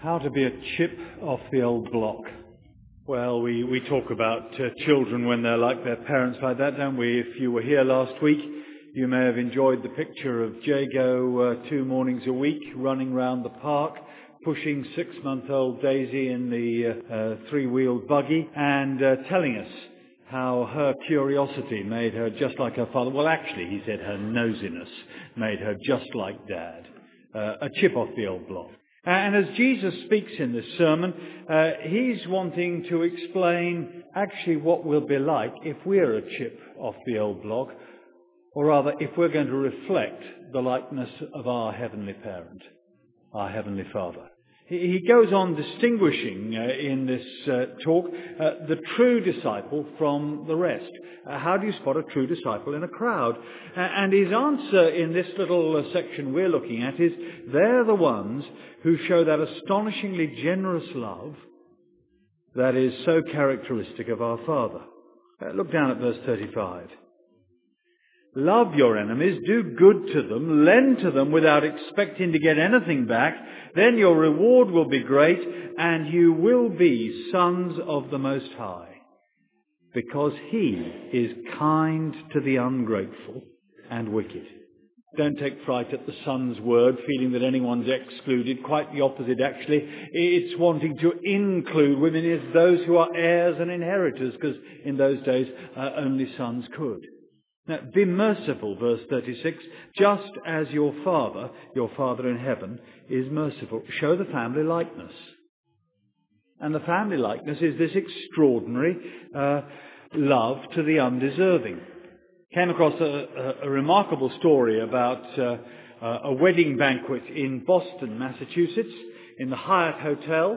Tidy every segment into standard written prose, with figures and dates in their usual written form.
How to be a chip off the old block. Well, we talk about children when they're like their parents like that, don't we? If you were here last week, you may have enjoyed the picture of Jago 2 mornings a week running round the park, pushing 6-month-old Daisy in the 3-wheeled buggy and telling us how her curiosity made her just like her father. Well, actually, he said her nosiness made her just like Dad. A chip off the old block. And as Jesus speaks in this sermon, he's wanting to explain actually what we'll be like if we're a chip off the old block, or rather if we're going to reflect the likeness of our Heavenly Parent, our Heavenly Father. He goes on distinguishing in this talk the true disciple from the rest. How do you spot a true disciple in a crowd? And his answer in this little section we're looking at is they're the ones who show that astonishingly generous love that is so characteristic of our Father. Look down at verse 35. Love your enemies, do good to them, lend to them without expecting to get anything back. Then your reward will be great and you will be sons of the Most High. Because He is kind to the ungrateful and wicked. Don't take fright at the Son's word, feeling that anyone's excluded. Quite the opposite, actually. It's wanting to include women as those who are heirs and inheritors, because in those days only sons could. Now, be merciful, verse 36, just as your Father in heaven, is merciful. Show the family likeness. And the family likeness is this extraordinary love to the undeserving. Came across a remarkable story about a wedding banquet in Boston, Massachusetts, in the Hyatt Hotel.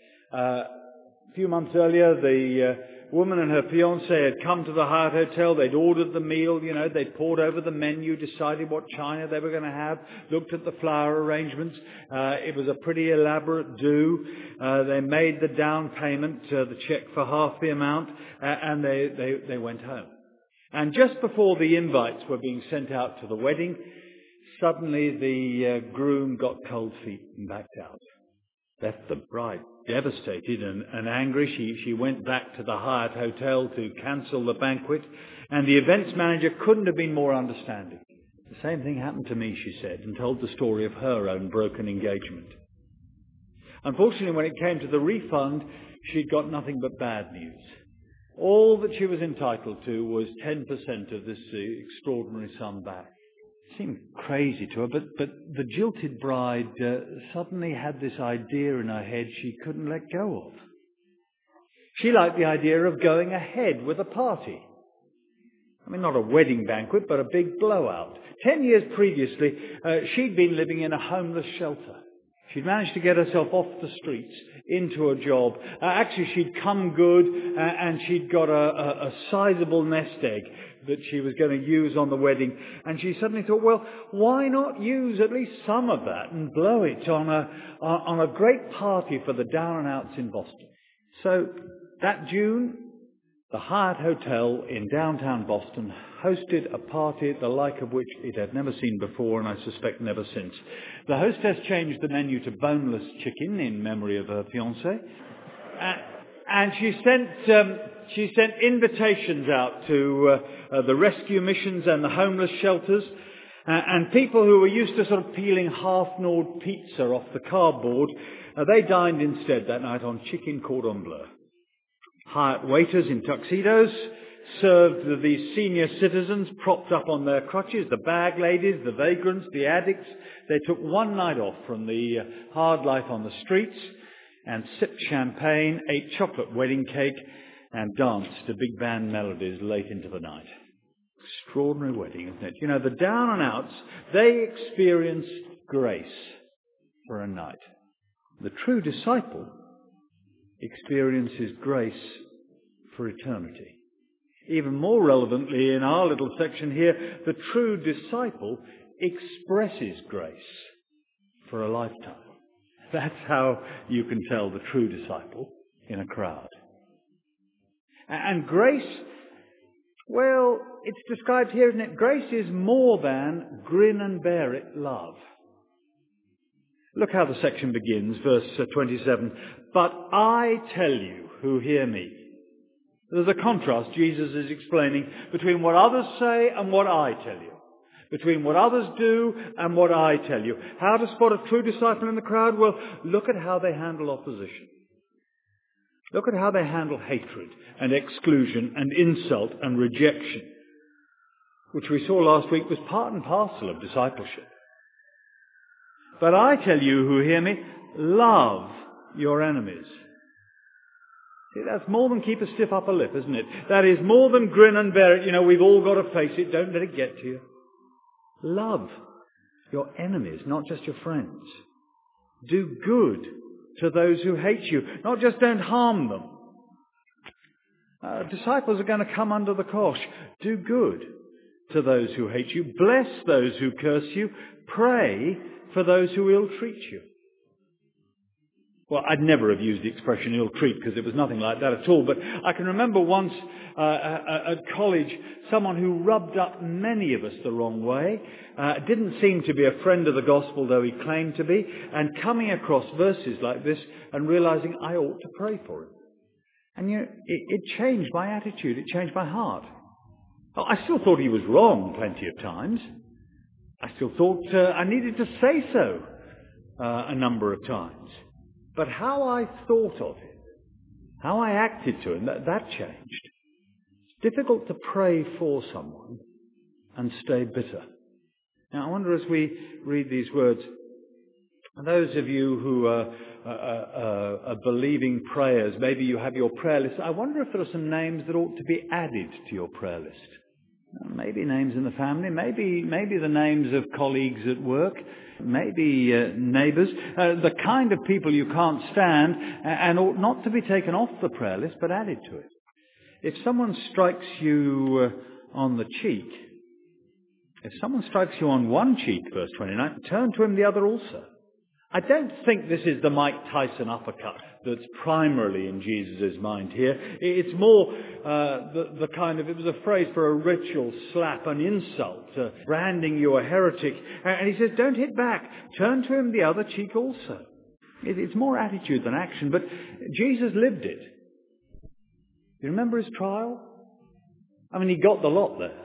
A few months earlier, the woman and her fiancé had come to the Hyatt Hotel. They'd ordered the meal, they'd poured over the menu, decided what china they were going to have, looked at the flower arrangements. It was a pretty elaborate do. They made the down payment, the check for half the amount, and they went home. And just before the invites were being sent out to the wedding, suddenly the groom got cold feet and backed out. Left the bride devastated and angry. She went back to the Hyatt Hotel to cancel the banquet, and the events manager couldn't have been more understanding. The same thing happened to me, she said, and told the story of her own broken engagement. Unfortunately, when it came to the refund, she'd got nothing but bad news. All that she was entitled to was 10% of this extraordinary sum back. Seemed crazy to her, but the jilted bride suddenly had this idea in her head she couldn't let go of. She liked the idea of going ahead with a party. I mean, not a wedding banquet, but a big blowout. 10 years previously, she'd been living in a homeless shelter. She'd managed to get herself off the streets into a job. Actually, she'd come good, and she'd got a sizable nest egg that she was going to use on the wedding. And she suddenly thought, well, why not use at least some of that and blow it on a great party for the down and outs in Boston? So that June, the Hyatt Hotel in downtown Boston hosted a party the like of which it had never seen before, and I suspect never since. The hostess changed the menu to boneless chicken in memory of her fiancé. And she sent invitations out to the rescue missions and the homeless shelters, and people who were used to sort of peeling half-gnawed pizza off the cardboard, they dined instead that night on chicken cordon bleu. Hyatt waiters in tuxedos served these senior citizens propped up on their crutches, the bag ladies, the vagrants, the addicts. They took one night off from the hard life on the streets and sipped champagne, ate chocolate wedding cake, and danced to big band melodies late into the night. Extraordinary wedding, isn't it? The down and outs, they experienced grace for a night. The true disciple experiences grace for eternity. Even more relevantly in our little section here, the true disciple expresses grace for a lifetime. That's how you can tell the true disciple in a crowd. And grace, well, it's described here, isn't it? Grace is more than grin and bear it love. Look how the section begins, verse 27. But I tell you who hear me. There's a contrast Jesus is explaining between what others say and what I tell you. Between what others do and what I tell you. How to spot a true disciple in the crowd? Well, look at how they handle opposition. Look at how they handle hatred and exclusion and insult and rejection, which we saw last week was part and parcel of discipleship. But I tell you who hear me, love your enemies. See, that's more than keep a stiff upper lip, isn't it? That is more than grin and bear it. You know, we've all got to face it. Don't let it get to you. Love your enemies, not just your friends. Do good to those who hate you, not just don't harm them. Disciples are going to come under the cosh. Do good to those who hate you. Bless those who curse you. Pray for those who ill-treat you. Well, I'd never have used the expression ill-treat because it was nothing like that at all. But I can remember once at college, someone who rubbed up many of us the wrong way, didn't seem to be a friend of the gospel, though he claimed to be, and coming across verses like this and realizing I ought to pray for him. And you know, it changed my attitude. It changed my heart. I still thought he was wrong plenty of times. I still thought I needed to say so a number of times. But how I thought of him, how I acted to him, that changed. It's difficult to pray for someone and stay bitter. Now, I wonder as we read these words, those of you who are believing prayers, maybe you have your prayer list. I wonder if there are some names that ought to be added to your prayer list. Maybe names in the family, maybe the names of colleagues at work, maybe neighbours, the kind of people you can't stand and ought not to be taken off the prayer list but added to it. If someone strikes you on the cheek, if someone strikes you on one cheek, verse 29, turn to him the other also. I don't think this is the Mike Tyson uppercut that's primarily in Jesus' mind here. It's more the kind of, it was a phrase for a ritual slap, an insult, branding you a heretic. And he says, don't hit back. Turn to him the other cheek also. It's more attitude than action, but Jesus lived it. You remember his trial? I mean, he got the lot there.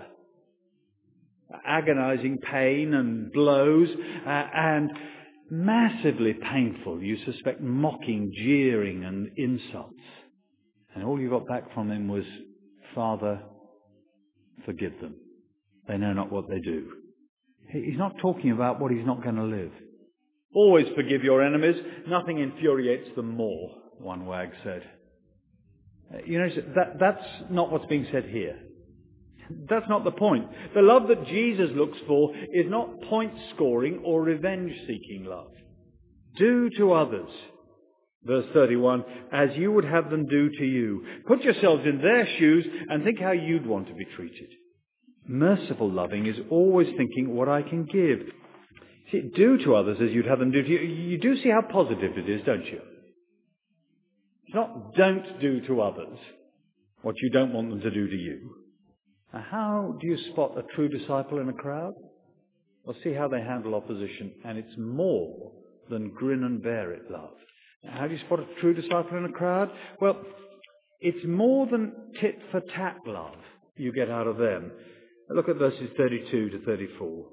Agonizing pain and blows and massively painful, you suspect, mocking, jeering and insults. And all you got back from him was, Father, forgive them. They know not what they do. He's not talking about what he's not going to live. Always forgive your enemies. Nothing infuriates them more, one wag said. You know, that's not what's being said here. That's not the point. The love that Jesus looks for is not point-scoring or revenge-seeking love. Do to others, verse 31, as you would have them do to you. Put yourselves in their shoes and think how you'd want to be treated. Merciful loving is always thinking what I can give. See, do to others as you'd have them do to you. You do see how positive it is, don't you? It's not don't do to others what you don't want them to do to you. Now, how do you spot a true disciple in a crowd? Well, see how they handle opposition, and it's more than grin and bear it love. Now, how do you spot a true disciple in a crowd? Well, it's more than tit-for-tat love you get out of them. Look at verses 32 to 34.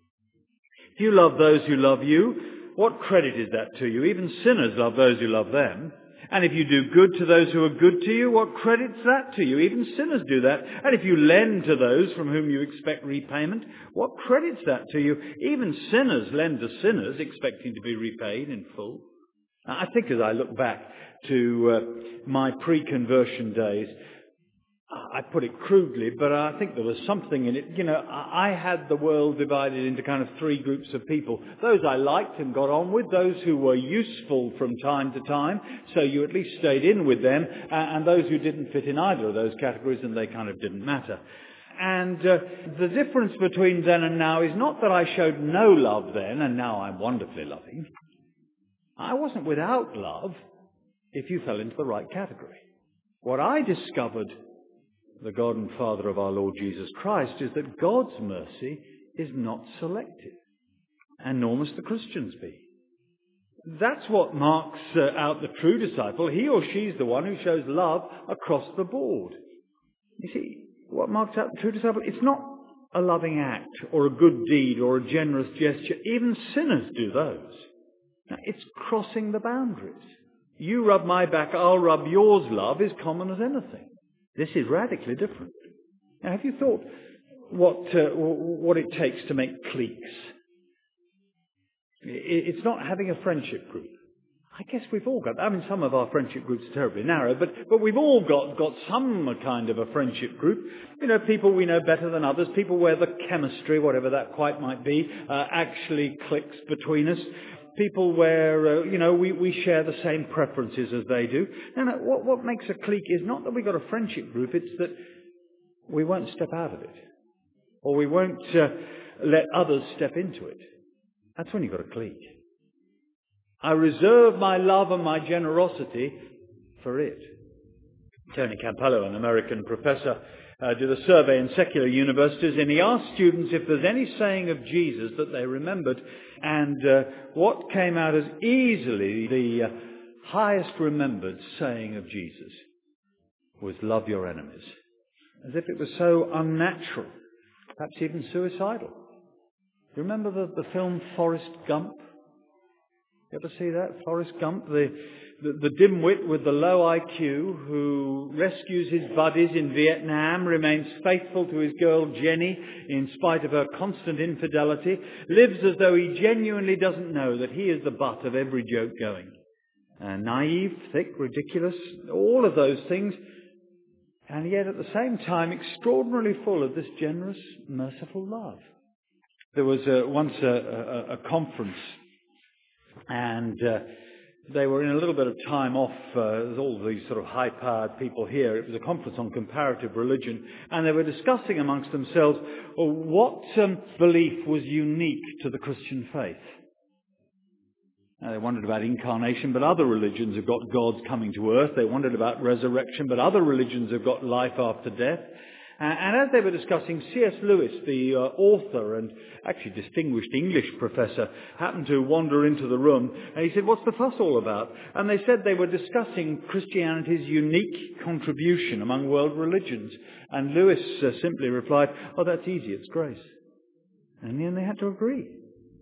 If you love those who love you, what credit is that to you? Even sinners love those who love them. And if you do good to those who are good to you, what credit's that to you? Even sinners do that. And if you lend to those from whom you expect repayment, what credit's that to you? Even sinners lend to sinners, expecting to be repaid in full. I think as I look back to my pre-conversion days, I put it crudely, but I think there was something in it. You know, I had the world divided into kind of three groups of people. Those I liked and got on with, those who were useful from time to time, so you at least stayed in with them, and those who didn't fit in either of those categories, and they kind of didn't matter. And the difference between then and now is not that I showed no love then, and now I'm wonderfully loving. I wasn't without love if you fell into the right category. What I discovered, the God and Father of our Lord Jesus Christ, is that God's mercy is not selective, and nor must the Christians be. That's what marks out the true disciple. He or she's the one who shows love across the board. You see, what marks out the true disciple? It's not a loving act or a good deed or a generous gesture. Even sinners do those. Now, it's crossing the boundaries. You rub my back, I'll rub yours. Love is common as anything. This is radically different. Now, have you thought what it takes to make cliques? It's not having a friendship group. I guess we've all got, some of our friendship groups are terribly narrow, but we've all got some kind of a friendship group. People we know better than others, people where the chemistry, whatever that quite might be, actually clicks between us. People where, we share the same preferences as they do. No, what makes a clique is not that we've got a friendship group, it's that we won't step out of it. Or we won't let others step into it. That's when you've got a clique. I reserve my love and my generosity for it. Tony Campolo, an American professor, did a survey in secular universities, and he asked students if there's any saying of Jesus that they remembered, and what came out as easily the highest remembered saying of Jesus was, "Love your enemies." As if it was so unnatural, perhaps even suicidal. You remember the film Forrest Gump? You ever see that? Forrest Gump, the dimwit with the low IQ who rescues his buddies in Vietnam, remains faithful to his girl Jenny in spite of her constant infidelity, lives as though he genuinely doesn't know that he is the butt of every joke going. Naive, thick, ridiculous, all of those things, and yet at the same time extraordinarily full of this generous, merciful love. There was once a conference, and they were in a little bit of time off. There's all these sort of high-powered people here. It was a conference on comparative religion, and they were discussing amongst themselves what belief was unique to the Christian faith. Now, they wondered about incarnation, but other religions have got gods coming to earth. They wondered about resurrection, but other religions have got life after death. And as they were discussing, C.S. Lewis, the author and actually distinguished English professor, happened to wander into the room, and he said, "What's the fuss all about?" And they said they were discussing Christianity's unique contribution among world religions. And Lewis simply replied, "Oh, that's easy, it's grace." And then they had to agree.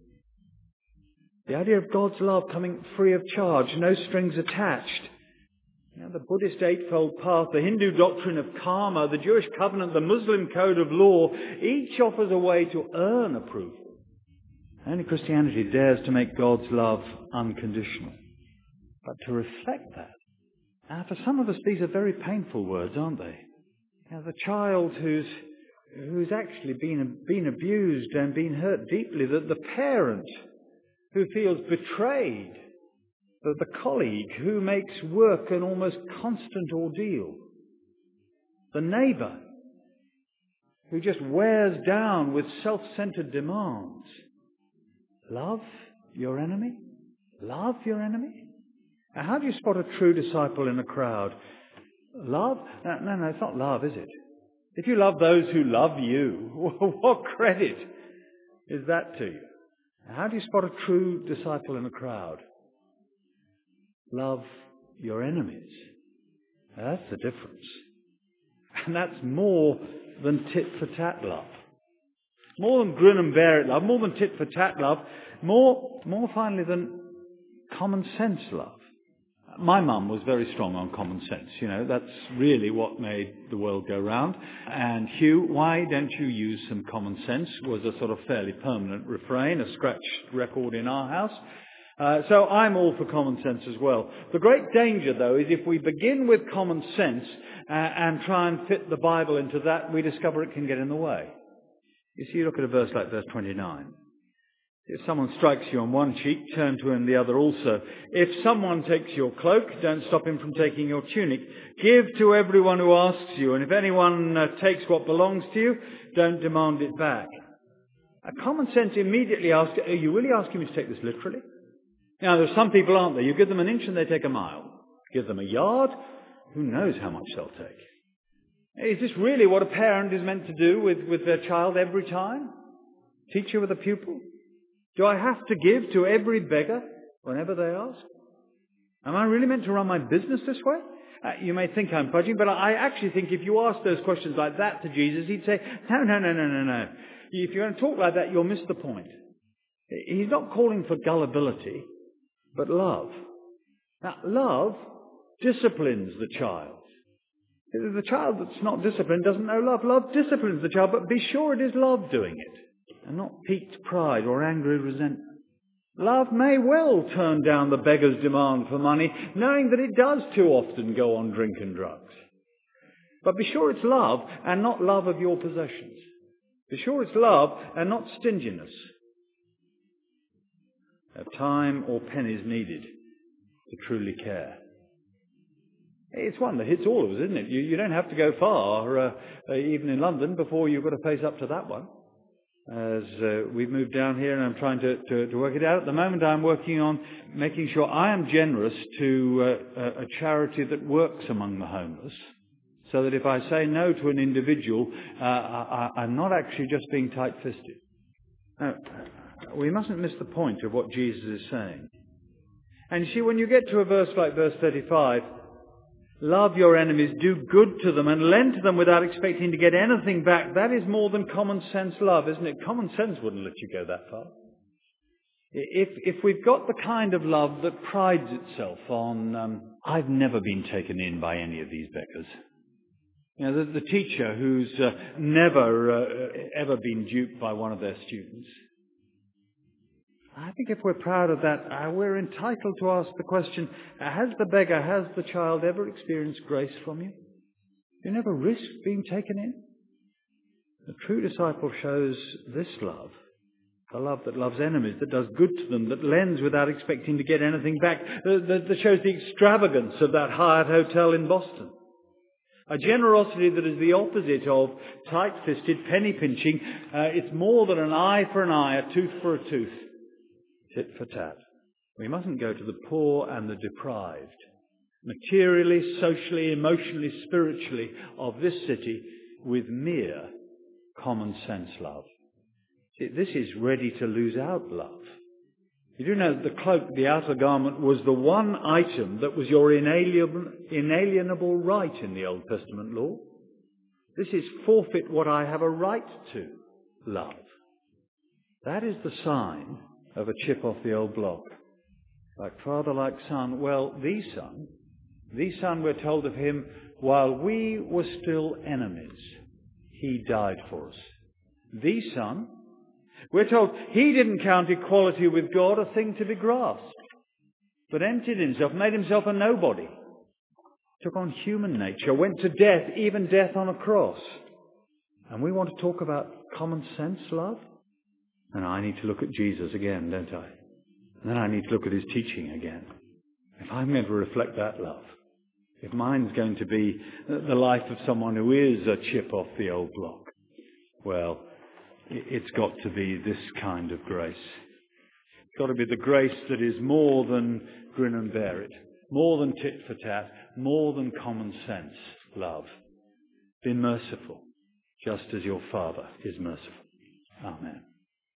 The idea of God's love coming free of charge, no strings attached. The Buddhist Eightfold Path, the Hindu doctrine of karma, the Jewish covenant, the Muslim code of law, each offers a way to earn approval. Only Christianity dares to make God's love unconditional. But to reflect that, for some of us these are very painful words, aren't they? The child who's actually been abused and been hurt deeply, the parent who feels betrayed, the colleague who makes work an almost constant ordeal, the neighbour who just wears down with self-centered demands. Love your enemy? Love your enemy? Now, how do you spot a true disciple in a crowd? Love? No, it's not love, is it? If you love those who love you, what credit is that to you? How do you spot a true disciple in a crowd? Love your enemies. That's the difference. And that's more than tit-for-tat love. More than grin and bear it love. More than tit-for-tat love. More finally than common sense love. My mum was very strong on common sense. That's really what made the world go round. And Hugh, why don't you use some common sense? Was a sort of fairly permanent refrain, a scratched record in our house. So I'm all for common sense as well. The great danger, though, is if we begin with common sense and try and fit the Bible into that, we discover it can get in the way. You see, you look at a verse like verse 29. If someone strikes you on one cheek, turn to him the other also. If someone takes your cloak, don't stop him from taking your tunic. Give to everyone who asks you, and if anyone takes what belongs to you, don't demand it back. Common sense immediately asks, are you really asking me to take this literally? Now, there's some people, aren't there? You give them an inch and they take a mile. Give them a yard, who knows how much they'll take. Is this really what a parent is meant to do with their child every time? Teacher with a pupil? Do I have to give to every beggar? whenever they ask? Am I really meant to run my business this way? You may think I'm fudging, but I actually think if you ask those questions like that to Jesus, he'd say, no. If you're going to talk like that, you'll miss the point. He's not calling for gullibility, but love. Now, love disciplines the child. The child that's not disciplined doesn't know love. Love disciplines the child, but be sure it is love doing it, and not piqued pride or angry resentment. Love may well turn down the beggar's demand for money, knowing that it does too often go on drink and drugs. But be sure it's love and not love of your possessions. Be sure it's love and not stinginess. Have time or pennies needed to truly care. It's one that hits all of us, isn't it? You don't have to go far, even in London, before you've got to face up to that one. As we've moved down here and I'm trying to work it out. At the moment I'm working on making sure I am generous to a charity that works among the homeless, so that if I say no to an individual, I'm not actually just being tight-fisted. Now, we mustn't miss the point of what Jesus is saying. And you see, when you get to a verse like verse 35, love your enemies, do good to them, and lend to them without expecting to get anything back. That is more than common sense love, isn't it? Common sense wouldn't let you go that far. If we've got the kind of love that prides itself on, I've never been taken in by any of these beggars. You know, the teacher who's never ever been duped by one of their students. I think if we're proud of that, we're entitled to ask the question, has the beggar, has the child ever experienced grace from you? You never risked being taken in? The true disciple shows this love, the love that loves enemies, that does good to them, that lends without expecting to get anything back, that shows the extravagance of that Hyatt Hotel in Boston. A generosity that is the opposite of tight-fisted penny-pinching. It's more than an eye for an eye, a tooth for a tooth. Tit for tat. We mustn't go to the poor and the deprived, materially, socially, emotionally, spiritually, of this city with mere common sense love. This is ready to lose out love. You do know that the cloak, the outer garment, was the one item that was your inalienable right in the Old Testament law. This is forfeit what I have a right to, love. That is the sign of a chip off the old block. Like father, like son. Well, the son, we're told of him, while we were still enemies, he died for us. The son, we're told he didn't count equality with God a thing to be grasped, but emptied himself, made himself a nobody, took on human nature, went to death, even death on a cross. And we want to talk about common sense love? And I need to look at Jesus again, don't I? And then I need to look at his teaching again. If I'm going to reflect that love, if mine's going to be the life of someone who is a chip off the old block, well, it's got to be this kind of grace. It's got to be the grace that is more than grin and bear it, more than tit for tat, more than common sense love. Be merciful, just as your Father is merciful. Amen.